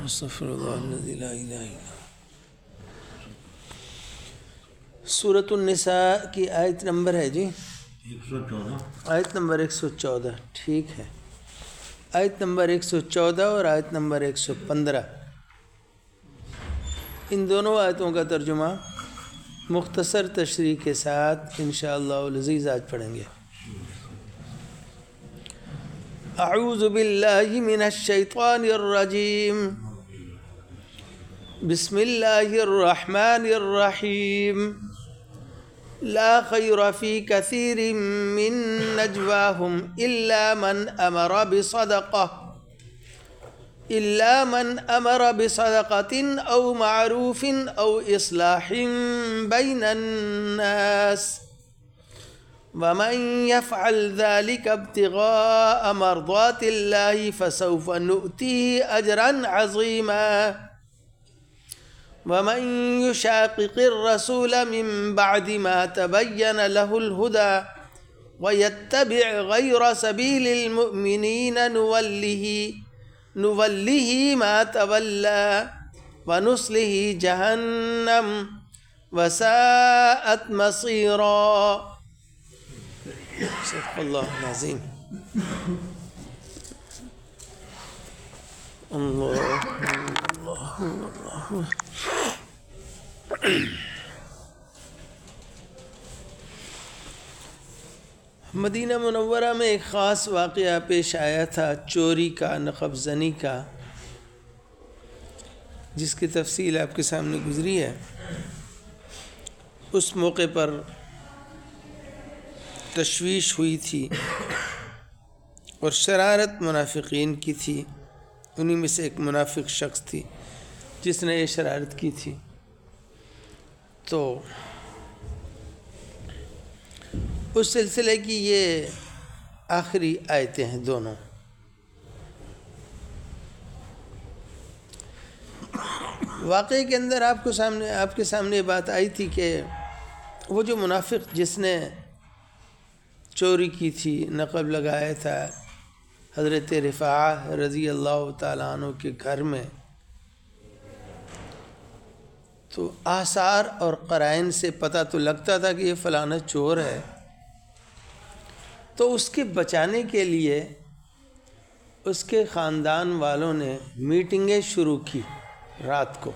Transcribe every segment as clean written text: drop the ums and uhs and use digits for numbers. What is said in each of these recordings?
استغفر اللہ الذی لا الہ الا سورۃ النساء کی آیت نمبر ہے جی 114 آیت نمبر 114. ٹھیک ہے, آیت نمبر 114 اور آیت نمبر 115. ان دونوں آیتوں کا ترجمہ مختصر تشریح کے ساتھ انشاءاللہ العزیز آج پڑھیں گے. اعوذ باللہ من الشیطان الرجیم, بسم اللہ الرحمن الرحیم. لا خیر فی کثیر من نجواہم الا من امر بصدقۃ او معروف او اصلاح بین الناس ومن يفعل ذلك ابتغاء مرضات الله فسوف نؤتيه اجرا عظيما ومن يشاقق الرسول من بعد ما تبين له الهدى ويتبع غير سبيل المؤمنين نوله ما تولى ونصله جهنم وساءت مصيرا. صدق اللہ العظیم. مدینہ منورہ میں ایک خاص واقعہ پیش آیا تھا, چوری کا, نقب زنی کا, جس کی تفصیل آپ کے سامنے گزری ہے. اس موقع پر تشویش ہوئی تھی اور شرارت منافقین کی تھی. انہی میں سے ایک منافق شخص تھی جس نے یہ شرارت کی تھی. تو اس سلسلے کی یہ آخری آیتیں ہیں دونوں. واقعے کے اندر آپ کے سامنے یہ بات آئی تھی کہ وہ جو منافق جس نے چوری کی تھی, نقب لگایا تھا حضرت رفاعہ رضی اللہ تعالیٰ عنہ کے گھر میں, تو آثار اور قرائن سے پتہ تو لگتا تھا کہ یہ فلانا چور ہے. تو اس کے بچانے کے لیے اس کے خاندان والوں نے میٹنگیں شروع کی رات کو,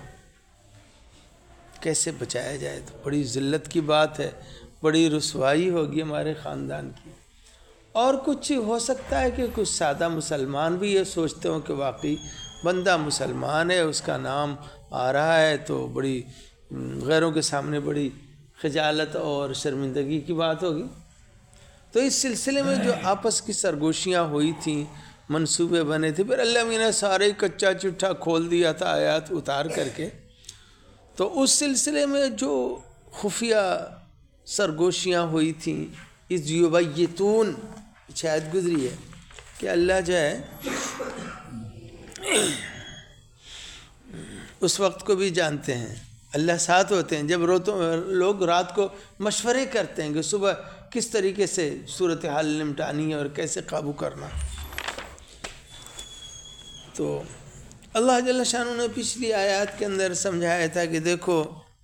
کیسے بچایا جائے. تو بڑی ذلت کی بات ہے, بڑی رسوائی ہوگی ہمارے خاندان کی. اور کچھ ہو سکتا ہے کہ کچھ سادہ مسلمان بھی یہ سوچتے ہوں کہ واقعی بندہ مسلمان ہے, اس کا نام آ رہا ہے تو بڑی غیروں کے سامنے بڑی خجالت اور شرمندگی کی بات ہوگی. تو اس سلسلے میں جو آپس کی سرگوشیاں ہوئی تھیں, منصوبے بنے تھے, پھر اللہ نے سارے کچا چٹھا کھول دیا تھا آیات اتار کر کے. تو اس سلسلے میں جو خفیہ سرگوشیاں ہوئی تھیں, اس یبیتون شاید گزری ہے کہ اللہ جو ہے اس وقت کو بھی جانتے ہیں, اللہ ساتھ ہوتے ہیں جب لوگ رات کو مشورے کرتے ہیں کہ صبح کس طریقے سے صورتحال نمٹانی ہے اور کیسے قابو کرنا. تو اللہ جل شانہ نے پچھلی آیات کے اندر سمجھایا تھا کہ دیکھو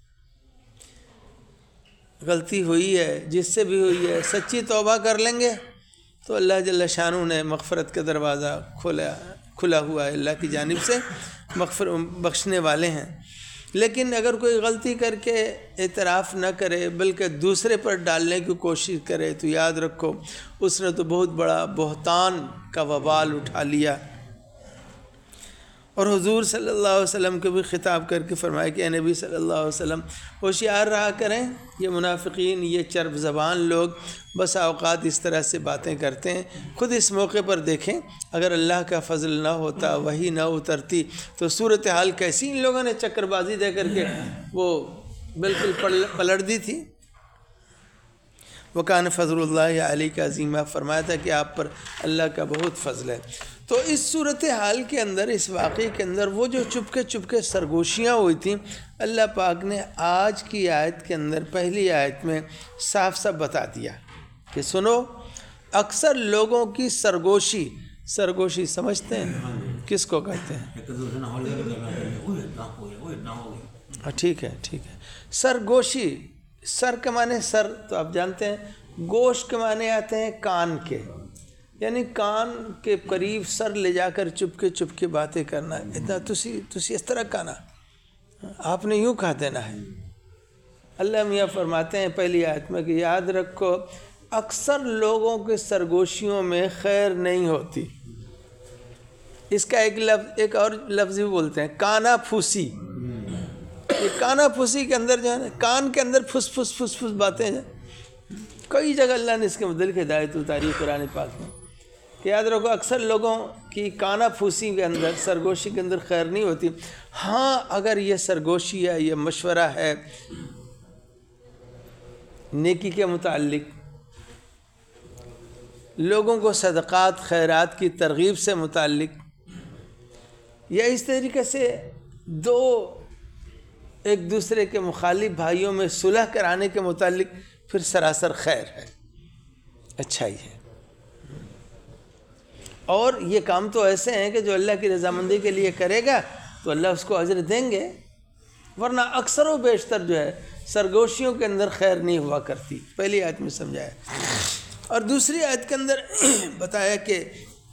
غلطی ہوئی ہے, جس سے بھی ہوئی ہے, سچی توبہ کر لیں گے تو اللہ جل شانہ نے مغفرت کا دروازہ کھلا ہوا ہے, اللہ کی جانب سے بخشنے والے ہیں. لیکن اگر کوئی غلطی کر کے اعتراف نہ کرے بلکہ دوسرے پر ڈالنے کی کوشش کرے تو یاد رکھو اس نے تو بہت بڑا بہتان کا وبال اٹھا لیا. اور حضور صلی اللہ علیہ وسلم کو بھی خطاب کر کے فرمایا کہ اے نبی صلی اللہ علیہ وسلم ہوشیار رہا کریں, یہ منافقین, یہ چرب زبان لوگ بسا اوقات اس طرح سے باتیں کرتے ہیں. خود اس موقع پر دیکھیں, اگر اللہ کا فضل نہ ہوتا, وحی نہ اترتی تو صورتحال کیسی ان لوگوں نے چکر بازی دے کر کے وہ بالکل پلٹ دی تھی. وکان فضل اللہ علیہ کا عظیمہ, فرمایا تھا کہ آپ پر اللہ کا بہت فضل ہے. تو اس صورتحال کے اندر, اس واقعے کے اندر وہ جو چپکے سرگوشیاں ہوئی تھیں, اللہ پاک نے آج کی آیت کے اندر پہلی آیت میں صاف صاف بتا دیا کہ سنو, اکثر لوگوں کی سرگوشی سمجھتے ہیں کس کو کہتے ہیں؟ ایک دوسرے نے ہولے کے کرنا چاہیے، وہ اتنا ہو گیا، وہ اتنا ہو گیا. ٹھیک ہے ٹھیک ہے. سرگوشی، سر کے معنی سر تو آپ جانتے ہیں، گوش کے معنی آتے ہیں کان کے، یعنی کان کے قریب سر لے جا کر چپ کے باتیں کرنا. اتنا تسی اس طرح کہنا، آپ نے یوں کہہ دینا ہے. اللہ میاں فرماتے ہیں پہلی آیت میں کہ یاد رکھو اکثر لوگوں کے سرگوشیوں میں خیر نہیں ہوتی. اس کا ایک اور لفظ بھی بولتے ہیں کانا پھوسی. یہ کانا پھوسی کے اندر جو ہے نا، کان کے اندر پھس باتیں ہیں. کئی جگہ اللہ نے اس کے متعلق ہدایت اتاری قرآن پاک میں کہ یاد رکھو اکثر لوگوں کی کانا پھوسی کے اندر، سرگوشی کے اندر خیر نہیں ہوتی. ہاں اگر یہ سرگوشی ہے، یہ مشورہ ہے نیکی کے متعلق، لوگوں کو صدقات خیرات کی ترغیب سے متعلق، یا اس طریقے سے دو ایک دوسرے کے مخالف بھائیوں میں صلح کرانے کے متعلق، پھر سراسر خیر ہے، اچھائی ہے. اور یہ کام تو ایسے ہیں کہ جو اللہ کی رضامندی کے لیے کرے گا تو اللہ اس کو اجر دیں گے، ورنہ اکثر و بیشتر جو ہے سرگوشیوں کے اندر خیر نہیں ہوا کرتی. پہلی آیت میں سمجھایا. اور دوسری آیت کے اندر بتایا کہ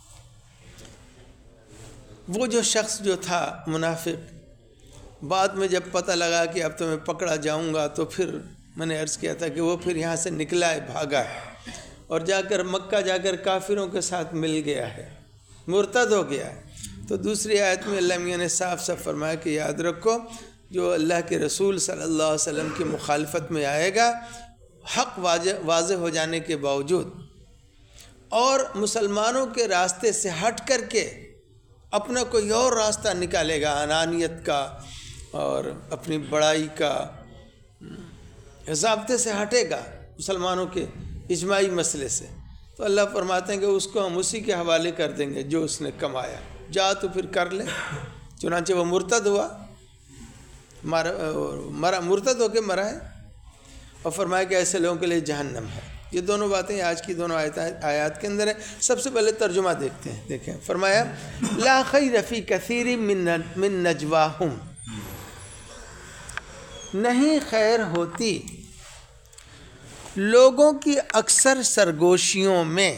وہ جو شخص جو تھا منافق، بعد میں جب پتہ لگا کہ اب تو میں پکڑا جاؤں گا، تو پھر میں نے عرض کیا تھا کہ وہ پھر یہاں سے نکلا ہے، بھاگا ہے، اور جا کر مکہ جا کر کافروں کے ساتھ مل گیا ہے، مرتد ہو گیا ہے. تو دوسری آیت میں اللہ میاں نے صاف فرمایا کہ یاد رکھو جو اللہ کے رسول صلی اللہ علیہ وسلم کی مخالفت میں آئے گا حق واضح ہو جانے کے باوجود، اور مسلمانوں کے راستے سے ہٹ کر کے اپنا کوئی اور راستہ نکالے گا، انانیت کا اور اپنی بڑائی کا، ضابطے سے ہٹے گا مسلمانوں کے اجماعی مسئلے سے، تو اللہ فرماتے ہیں کہ اس کو ہم اسی کے حوالے کر دیں گے جو اس نے کمایا، جا تو پھر کر لے. چنانچہ وہ مرتد ہوا، مرتد ہو کے مرا ہے، اور فرمایا کہ ایسے لوگوں کے لیے جہنم ہے. یہ دونوں باتیں آج کی دونوں آیات کے اندر ہیں. سب سے پہلے ترجمہ دیکھتے ہیں. دیکھیں فرمایا لا خیر فی کثیر من نجواہم، نہیں خیر ہوتی لوگوں کی اکثر سرگوشیوں میں.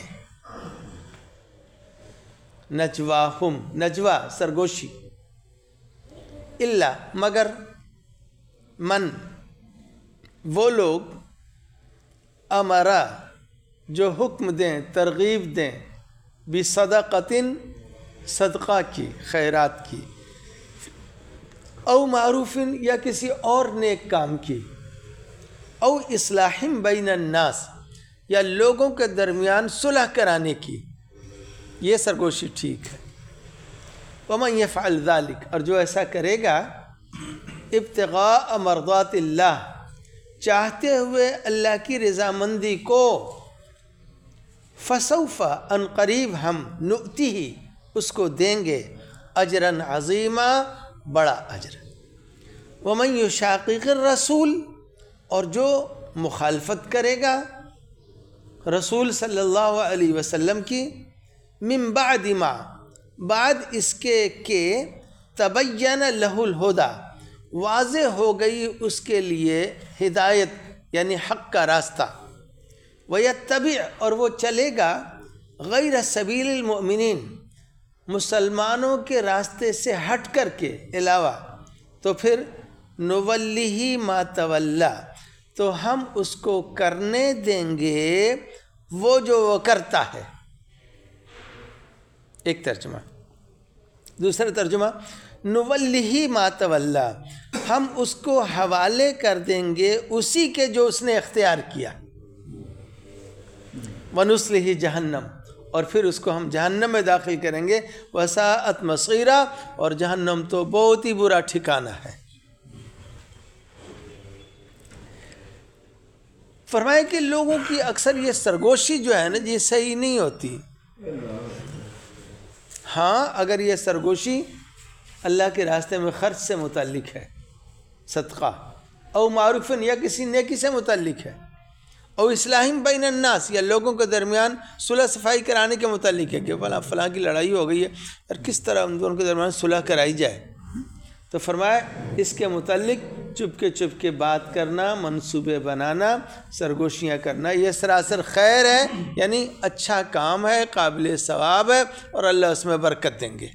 نجواہم، نجوا سرگوشی، الا مگر، من وہ لوگ، امرا جو حکم دیں، ترغیب دیں، بصدقۃ صدقہ کی، خیرات کی، او معروف یا کسی اور نیک کام کی، او اصلاح بین الناس یا لوگوں کے درمیان صلح کرانے کی، یہ سرگوشی ٹھیک ہے. ومن یفعل ذلک، اور جو ایسا کرے گا، ابتغاء مرضات اللہ، چاہتے ہوئے اللہ کی رضامندی کو، فسوف ان قریب ہم، نؤتیہ اس کو دیں گے، اجرا عظیما بڑا اجر. ومن یشاقق الرسول، اور جو مخالفت کرے گا رسول صلی اللہ علیہ وسلم کی، من بعد ما، بعد اس کے کہ تبین لہ الہدی، واضح ہو گئی اس کے لیے ہدایت یعنی حق کا راستہ، ویتبع، اور وہ چلے گا، غیر سبیل المؤمنین، مسلمانوں کے راستے سے ہٹ کر کے علاوہ، تو پھر نولیہ ما تولی، تو ہم اس کو کرنے دیں گے وہ جو وہ کرتا ہے. ایک ترجمہ. دوسرا ترجمہ نولیہ ما تولی، ہم اس کو حوالے کر دیں گے اسی کے جو اس نے اختیار کیا. ونصلہ جہنم، اور پھر اس کو ہم جہنم میں داخل کریں گے. وساءت مصیرا، اور جہنم تو بہت ہی برا ٹھکانہ ہے. فرمائے کہ لوگوں کی اکثر یہ سرگوشی جو ہے نا یہ صحیح نہیں ہوتی. ہاں اگر یہ سرگوشی اللہ کے راستے میں خرچ سے متعلق ہے، صدقہ، او معروفن یا کسی نیکی سے متعلق ہے، اور اصلاحیم بین الناس یا لوگوں کے درمیان صلح صفائی کرانے کے متعلق ہے کہ فلاں کی لڑائی ہو گئی ہے اور کس طرح ان دونوں کے درمیان صلح کرائی جائے. تو فرمایا اس کے متعلق چپ کے بات کرنا، منصوبے بنانا، سرگوشیاں کرنا، یہ سراسر خیر ہے، یعنی اچھا کام ہے، قابل ثواب ہے اور اللہ اس میں برکت دیں گے.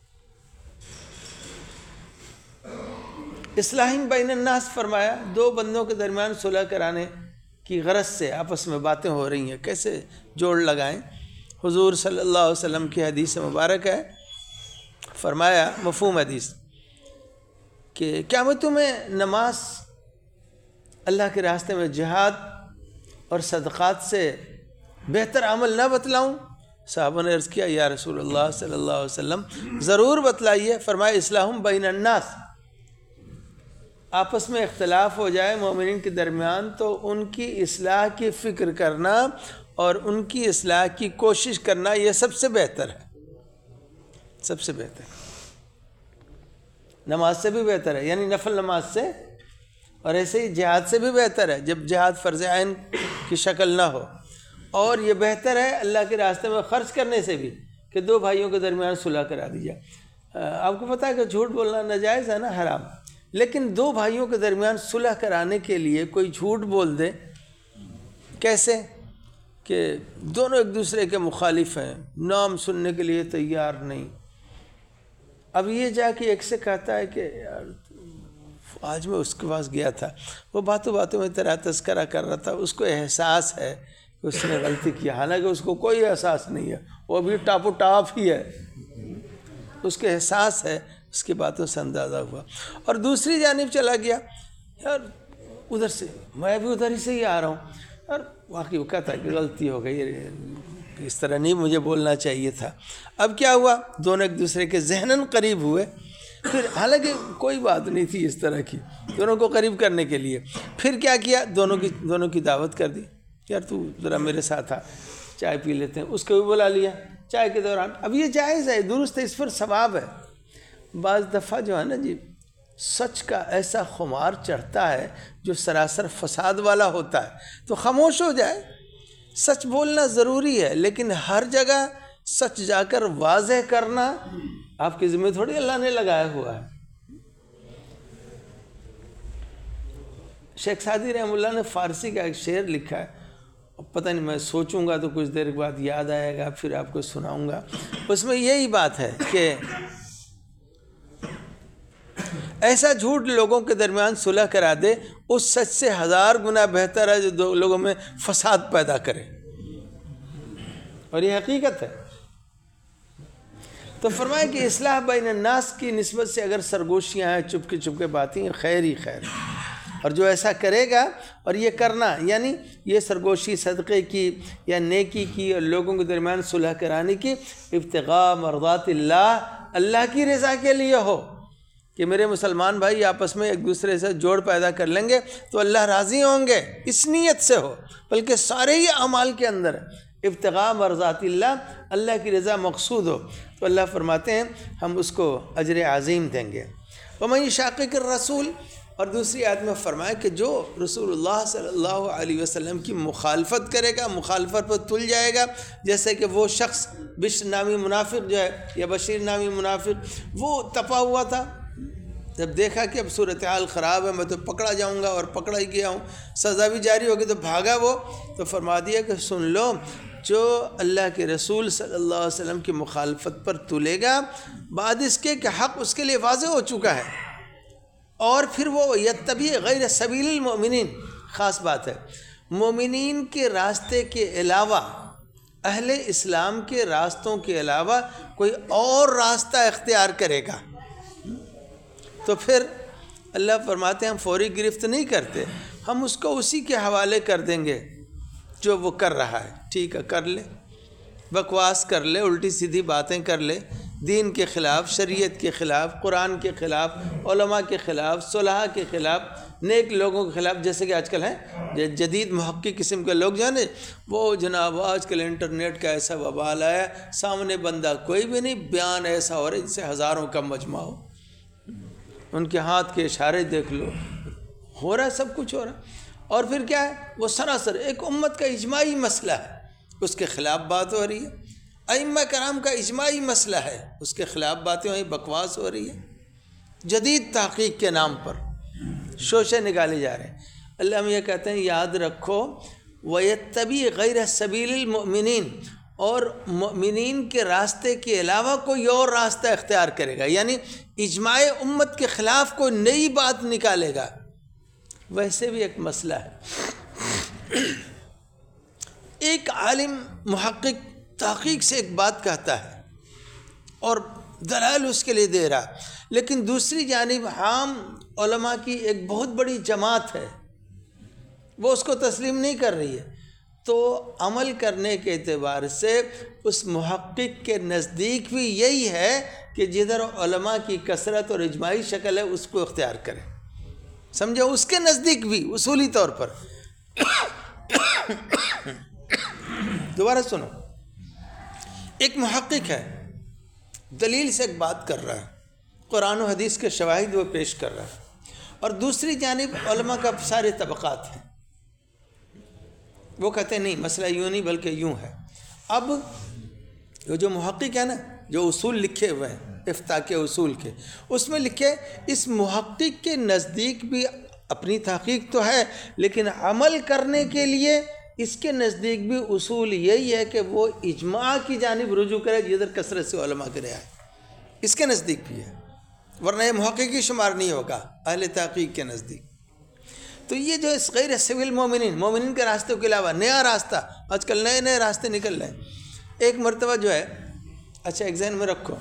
اصلاحیم بین الناس فرمایا دو بندوں کے درمیان صلح کرانے کی غرض سے آپس میں باتیں ہو رہی ہیں، کیسے جوڑ لگائیں. حضور صلی اللہ علیہ وسلم کی حدیث مبارک ہے، فرمایا مفہوم حدیث کہ کیا میں تمہیں نماز، اللہ کے راستے میں جہاد اور صدقات سے بہتر عمل نہ بتلاؤں؟ صحابہ نے عرض کیا یا رسول اللہ صلی اللہ علیہ وسلم ضرور بتلائیے. فرمایا اصلاحم بین الناس، آپس میں اختلاف ہو جائے مومنین کے درمیان تو ان کی اصلاح کی فکر کرنا اور ان کی اصلاح کی کوشش کرنا یہ سب سے بہتر ہے، سب سے بہتر، نماز سے بھی بہتر ہے، یعنی نفل نماز سے، اور ایسے ہی جہاد سے بھی بہتر ہے جب جہاد فرض عین کی شکل نہ ہو. اور یہ بہتر ہے اللہ کے راستے میں خرچ کرنے سے بھی کہ دو بھائیوں کے درمیان صلح کرا دی جائے. آپ کو پتہ ہے کہ جھوٹ بولنا ناجائز ہے نا، حرام، لیکن دو بھائیوں کے درمیان صلح کرانے کے لیے کوئی جھوٹ بول دے، کیسے کہ دونوں ایک دوسرے کے مخالف ہیں، نام سننے کے لیے تیار نہیں. اب یہ جا کے ایک سے کہتا ہے کہ یار آج میں اس کے پاس گیا تھا، وہ باتوں میں تیرا تذکرہ کر رہا تھا، اس کو احساس ہے کہ اس نے غلطی کیا، حالانکہ اس کو کوئی احساس نہیں ہے، وہ بھی ٹاپ و ٹاپ ہی ہے، اس کے احساس ہے، اس کی باتوں سے اندازہ ہوا. اور دوسری جانب چلا گیا، یار ادھر سے میں بھی ادھر ہی سے ہی آ رہا ہوں، اور واقعی وہ کہتا ہے کہ غلطی ہو گئی، اس طرح نہیں مجھے بولنا چاہیے تھا. اب کیا ہوا، دونوں ایک دوسرے کے ذہناً قریب ہوئے، پھر حالانکہ کوئی بات نہیں تھی اس طرح کی دونوں کو قریب کرنے کے لیے. پھر کیا کیا، دونوں کی دعوت کر دی، یار تو ذرا میرے ساتھ آ، چائے پی لیتے ہیں. اس کو بھی بلا لیا چائے کے دوران. اب یہ جائز ہے، درست ہے، اس پر ثواب ہے. بعض دفعہ جو ہے نا جی، سچ کا ایسا خمار چڑھتا ہے جو سراسر فساد والا ہوتا ہے، تو خاموش ہو جائے. سچ بولنا ضروری ہے، لیکن ہر جگہ سچ جا کر واضح کرنا آپ کی ذمہ تھوڑی اللہ نے لگایا ہوا ہے. شیخ سعدی رحمہ اللہ نے فارسی کا ایک شعر لکھا ہے، پتہ نہیں، میں سوچوں گا تو کچھ دیر کے بعد یاد آئے گا، پھر آپ کو سناؤں گا. اس میں یہی بات ہے کہ ایسا جھوٹ لوگوں کے درمیان صلح کرا دے، اس سچ سے 1000 گنا بہتر ہے جو دو لوگوں میں فساد پیدا کرے، اور یہ حقیقت ہے. تو فرمایا کہ اصلاح بین الناس کی نسبت سے اگر سرگوشیاں ہیں، چپ کے باتیں، خیر ہی خیر. اور جو ایسا کرے گا، اور یہ کرنا یعنی یہ سرگوشی صدقے کی یا نیکی کی اور لوگوں کے درمیان صلح کرانے کی ابتغاء مرضات اللہ کی رضا کے لیے ہو، کہ میرے مسلمان بھائی آپس میں ایک دوسرے سے جوڑ پیدا کر لیں گے تو اللہ راضی ہوں گے، اس نیت سے ہو. بلکہ سارے ہی اعمال کے اندر ابتغاء مرضات اللہ کی رضا مقصود ہو، تو اللہ فرماتے ہیں ہم اس کو اجر عظیم دیں گے. وَمَن يُشَاقِقِ الرَّسُولِ، اور دوسری آیت میں فرمایا کہ جو رسول اللہ صلی اللہ علیہ وسلم کی مخالفت کرے گا، مخالفت پر تل جائے گا، جیسے کہ وہ شخص بشر نامی منافق جو ہے، یا بشیر نامی منافق، وہ تپا ہوا تھا، جب دیکھا کہ اب صورتحال خراب ہے، میں تو پکڑا جاؤں گا، اور پکڑا ہی گیا ہوں، سزا بھی جاری ہوگی، تو بھاگا وہ. تو فرما دیا کہ سن لو، جو اللہ کے رسول صلی اللہ علیہ وسلم کی مخالفت پر تلے گا، بعد اس کے کہ حق اس کے لیے واضح ہو چکا ہے، اور پھر وہ یتبع غیر سبیل المؤمنین، خاص بات ہے، مومنین کے راستے کے علاوہ، اہل اسلام کے راستوں کے علاوہ کوئی اور راستہ اختیار کرے گا، تو پھر اللہ فرماتے ہیں ہم فوری گرفت نہیں کرتے، ہم اس کو اسی کے حوالے کر دیں گے جو وہ کر رہا ہے. ٹھیک ہے، کر لے، بکواس کر لے، الٹی سیدھی باتیں کر لے، دین کے خلاف، شریعت کے خلاف، قرآن کے خلاف، علماء کے خلاف، صلحاء کے خلاف، نیک لوگوں کے خلاف، جیسے کہ آج کل ہیں جدید محقق قسم کے لوگ جو ہیں وہ جناب آج کل انٹرنیٹ کا ایسا وبال آیا، سامنے بندہ کوئی بھی نہیں، بیان ایسا ہو رہا ہے جس سے ہزاروں کا مجمع ہو، ان کے ہاتھ کے اشارے دیکھ لو، ہو رہا ہے، سب کچھ ہو رہا ہے. اور پھر کیا ہے، وہ سراسر ایک امت کا اجماعی مسئلہ ہے، اس کے خلاف بات ہو رہی ہے، ائمہ کرام کا اجماعی مسئلہ ہے، اس کے خلاف باتیں ہوئی، بکواس ہو رہی ہے، جدید تحقیق کے نام پر شوشے نکالے جا رہے ہیں۔ اللہ ہم یہ کہتے ہیں یاد رکھو، وَيَتَّبِعْ غَيْرَ سَبِيلِ الْمُؤْمِنِينَ، اور مؤمنین کے راستے کے علاوہ کوئی اور راستہ اختیار کرے گا، یعنی اجماع امت کے خلاف کوئی نئی بات نکالے گا، ویسے بھی ایک مسئلہ ہے۔ ایک عالم محقق تحقیق سے ایک بات کہتا ہے اور دلائل اس کے لیے دے رہا، لیکن دوسری جانب عام علماء کی ایک بہت بڑی جماعت ہے، وہ اس کو تسلیم نہیں کر رہی ہے، تو عمل کرنے کے اعتبار سے اس محقق کے نزدیک بھی یہی ہے کہ جدھر علماء کی کثرت اور اجماعی شکل ہے اس کو اختیار کرے، سمجھو، اس کے نزدیک بھی اصولی طور پر۔ دوبارہ سنو، ایک محقق ہے، دلیل سے ایک بات کر رہا ہے، قرآن و حدیث کے شواہد وہ پیش کر رہا ہے، اور دوسری جانب علماء کا سارے طبقات ہیں، وہ کہتے ہیں نہیں مسئلہ یوں نہیں بلکہ یوں ہے۔ اب جو محقق ہے نا، جو اصول لکھے ہوئے ہیں افتاء کے اصول کے، اس میں لکھے اس محقق کے نزدیک بھی اپنی تحقیق تو ہے، لیکن عمل کرنے کے لیے اس کے نزدیک بھی اصول یہی ہے کہ وہ اجماع کی جانب رجوع کرے جدھر کثرت سے علماء کے رہا ہے، اس کے نزدیک بھی ہے، ورنہ یہ محققی شمار نہیں ہوگا اہل تحقیق کے نزدیک۔ تو یہ جو اس غیر سبیل مومنین، مومنین کے راستوں کے علاوہ نیا راستہ، آج کل نئے نئے راستے نکل رہے ہیں۔ ایک مرتبہ جو ہے، اچھا ایک ذہن میں رکھو،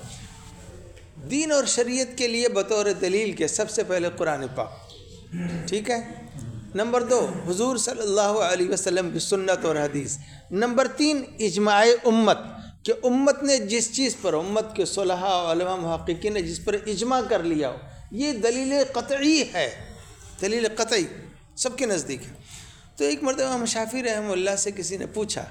دین اور شریعت کے لیے بطور دلیل کے سب سے پہلے قرآن پاک، ٹھیک ہے، نمبر 2 حضور صلی اللہ علیہ وسلم کی سنت اور حدیث، نمبر 3 اجماع امت، کہ امت نے جس چیز پر، امت کے صلحاء علماء محققین نے جس پر اجماع کر لیا ہو، یہ دلیل قطعی ہے، دلیل قطعی سب کے نزدیک ہے۔ تو ایک مرتبہ امام شافعی رحمہ اللہ سے کسی نے پوچھا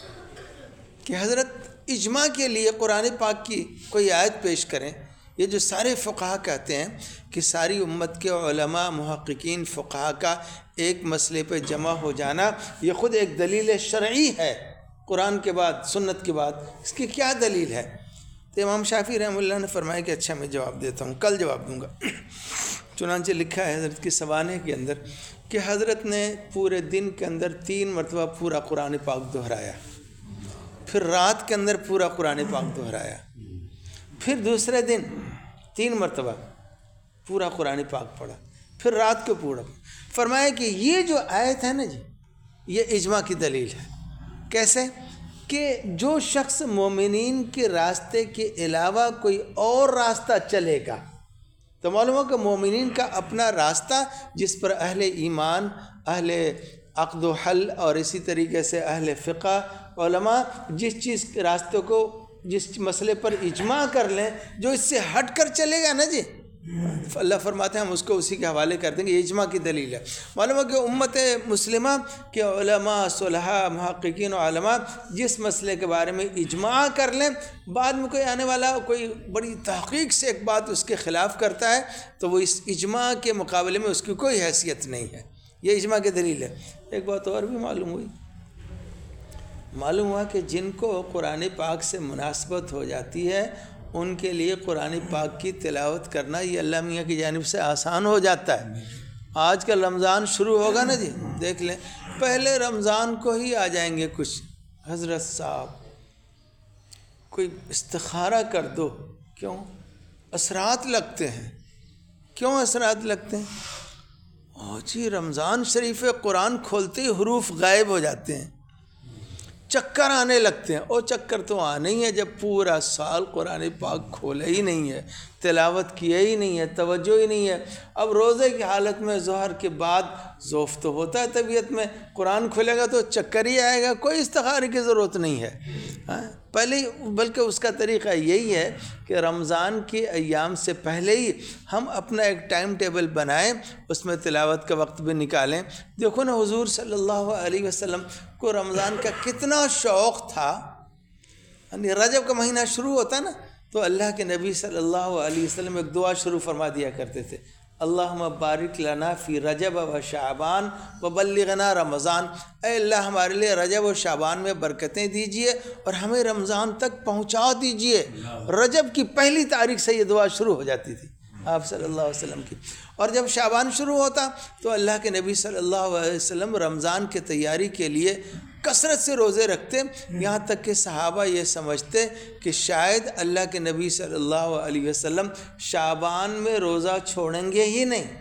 کہ حضرت اجماع کے لیے قرآن پاک کی کوئی آیت پیش کریں، یہ جو سارے فقہا کہتے ہیں کہ ساری امت کے علماء محققین فقہا کا ایک مسئلے پہ جمع ہو جانا یہ خود ایک دلیل شرعی ہے، قرآن کے بعد سنت کے بعد اس کی کیا دلیل ہے؟ تو امام شافعی رحمہ اللہ نے فرمایا کہ اچھا میں جواب دیتا ہوں، کل جواب دوں گا۔ چنانچہ لکھا ہے حضرت کی سوانح کے اندر کہ حضرت نے پورے دن کے اندر 3 مرتبہ پورا قرآن پاک دہرایا، پھر رات کے اندر پورا قرآن پاک دہرایا، پھر دوسرے دن 3 مرتبہ پورا قرآن پاک پڑھا، پھر رات کو پورا۔ فرمایا کہ یہ جو آیت ہے نا جی، یہ اجماع کی دلیل ہے۔ کیسے؟ کہ جو شخص مومنین کے راستے کے علاوہ کوئی اور راستہ چلے گا، تو معلوم ہو کہ مومنین کا اپنا راستہ جس پر اہل ایمان، اہل عقد و حل اور اسی طریقے سے اہل فقہ علماء جس چیز کے راستے کو، جس مسئلے پر اجماع کر لیں، جو اس سے ہٹ کر چلے گا نا جی، اللہ فرماتے ہیں ہم اس کو اسی کے حوالے کر دیں گے، یہ اجماع کی دلیل ہے۔ معلوم ہے کہ امت مسلمہ کے علماء، صلحاء، محققین و علماء جس مسئلے کے بارے میں اجماع کر لیں، بعد میں کوئی آنے والا کوئی بڑی تحقیق سے ایک بات اس کے خلاف کرتا ہے تو وہ اس اجماع کے مقابلے میں اس کی کوئی حیثیت نہیں ہے، یہ اجماع کی دلیل ہے۔ ایک بات اور بھی معلوم ہوئی، معلوم ہوا کہ جن کو قرآن پاک سے مناسبت ہو جاتی ہے ان کے لیے قرآن پاک کی تلاوت کرنا یہ اللہ میاں کی جانب سے آسان ہو جاتا ہے۔ آج کل رمضان شروع ہوگا نا جی، دیکھ لیں پہلے رمضان کو ہی آ جائیں گے کچھ، حضرت صاحب کوئی استخارہ کر دو، کیوں؟ اثرات لگتے ہیں، کیوں اثرات لگتے ہیں؟ جی رمضان شریف قرآن کھولتے ہی حروف غائب ہو جاتے ہیں، چکر آنے لگتے ہیں، اور چکر تو آنے ہی ہے جب پورا سال قرآن پاک کھولا ہی نہیں ہے، تلاوت کیا ہی نہیں ہے، توجہ ہی نہیں ہے۔ اب روزے کی حالت میں ظہر کے بعد ذوف تو ہوتا ہے طبیعت میں، قرآن کھلے گا تو چکر ہی آئے گا، کوئی استخارے کی ضرورت نہیں ہے پہلے، بلکہ اس کا طریقہ یہی ہے کہ رمضان کے ایام سے پہلے ہی ہم اپنا ایک ٹائم ٹیبل بنائیں، اس میں تلاوت کا وقت بھی نکالیں۔ دیکھو نا حضور صلی اللہ علیہ وسلم کو رمضان کا کتنا شوق تھا، یعنی رجب کا مہینہ شروع ہوتا نا تو اللہ کے نبی صلی اللہ علیہ وسلم ایک دعا شروع فرما دیا کرتے تھے، اللہم بارک لنا فی رجب و شعبان و بلغنا رمضان، اے اللہ ہمارے لیے رجب و شعبان میں برکتیں دیجئے اور ہمیں رمضان تک پہنچا دیجئے۔ رجب کی پہلی تاریخ سے یہ دعا شروع ہو جاتی تھی آپ صلی اللہ علیہ وسلم کی، اور جب شعبان شروع ہوتا تو اللہ کے نبی صلی اللہ علیہ وسلم رمضان کی تیاری کے لیے کثرت سے روزے رکھتے، یہاں تک کہ صحابہ یہ سمجھتے کہ شاید اللہ کے نبی صلی اللہ علیہ وسلم شعبان میں روزہ چھوڑیں گے ہی نہیں۔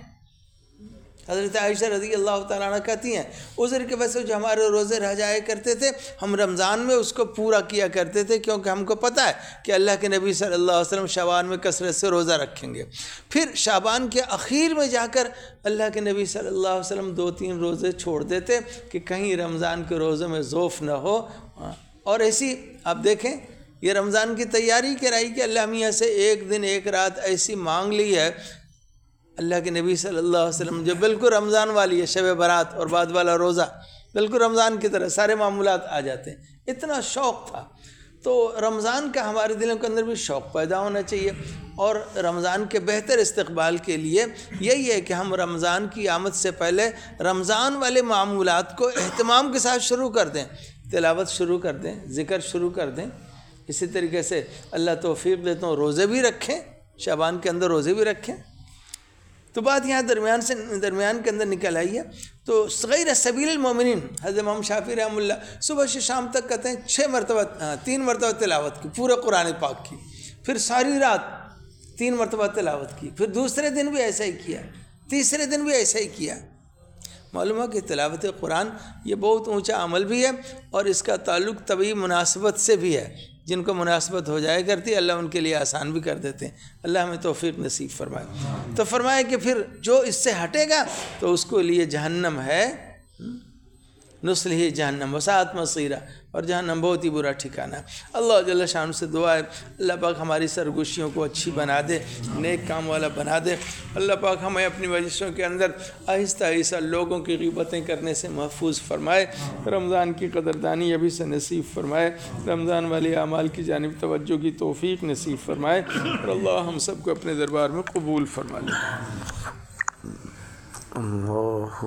حضرت عائشہ رضی اللہ تعالیٰ عنہ کہتی ہیں عذر کی وجہ سے جو ہمارے روزے رہ جائے کرتے تھے ہم رمضان میں اس کو پورا کیا کرتے تھے، کیونکہ ہم کو پتہ ہے کہ اللہ کے نبی صلی اللہ علیہ وسلم شعبان میں کثرت سے روزہ رکھیں گے۔ پھر شعبان کے اخیر میں جا کر اللہ کے نبی صلی اللہ علیہ وسلم 2-3 روزے چھوڑ دیتے کہ کہیں رمضان کے روزوں میں ضعف نہ ہو۔ اور ایسی آپ دیکھیں یہ رمضان کی تیاری کرائی کہ اللہ میاں سے ایک دن ایک رات ایسی مانگ لی ہے اللہ کے نبی صلی اللہ علیہ وسلم، جو بالکل رمضان والی ہے، شب برات اور بعد والا روزہ بالکل رمضان کی طرح سارے معمولات آ جاتے ہیں، اتنا شوق تھا۔ تو رمضان کا ہمارے دلوں کے اندر بھی شوق پیدا ہونا چاہیے، اور رمضان کے بہتر استقبال کے لیے یہی ہے کہ ہم رمضان کی آمد سے پہلے رمضان والے معمولات کو اہتمام کے ساتھ شروع کر دیں، تلاوت شروع کر دیں، ذکر شروع کر دیں۔ اسی طریقے سے اللہ توفیق دیتا ہوں روزے بھی رکھیں، شعبان کے اندر روزے بھی رکھیں۔ تو بات یہاں درمیان کے اندر نکل آئی ہے۔ تو غیر سبیل المومنین حضرت امام شافعی رحمہ اللہ صبح سے شام تک کہتے ہیں 3 مرتبہ تلاوت کی پورے قرآن پاک کی، پھر ساری رات 3 مرتبہ تلاوت کی، پھر دوسرے دن بھی ایسا ہی کیا، تیسرے دن بھی ایسا ہی کیا۔ معلوم ہے کہ تلاوت قرآن یہ بہت اونچا عمل بھی ہے، اور اس کا تعلق طبعی مناسبت سے بھی ہے، جن کو مناسبت ہو جائے کرتی ہے اللہ ان کے لیے آسان بھی کر دیتے ہیں۔ اللہ ہمیں توفیق نصیب فرمائے۔ تو فرمائے کہ پھر جو اس سے ہٹے گا تو اس کو لیے جہنم ہے، نصلہ جہنم وساءت مصیرا، اور جہنم بہت ہی برا ٹھکانہ ہے۔ اللہ جل شانہ سے دعا ہے اللہ پاک ہماری سرگوشیوں کو اچھی بنا دے، نیک کام والا بنا دے۔ اللہ پاک ہمیں اپنی مجلسوں کے اندر آہستہ آہستہ لوگوں کی غیبتیں کرنے سے محفوظ فرمائے، رمضان کی قدردانی ابھی سے نصیب فرمائے، رمضان والے اعمال کی جانب توجہ کی توفیق نصیب فرمائے، اور اللہ ہم سب کو اپنے دربار میں قبول فرما لے۔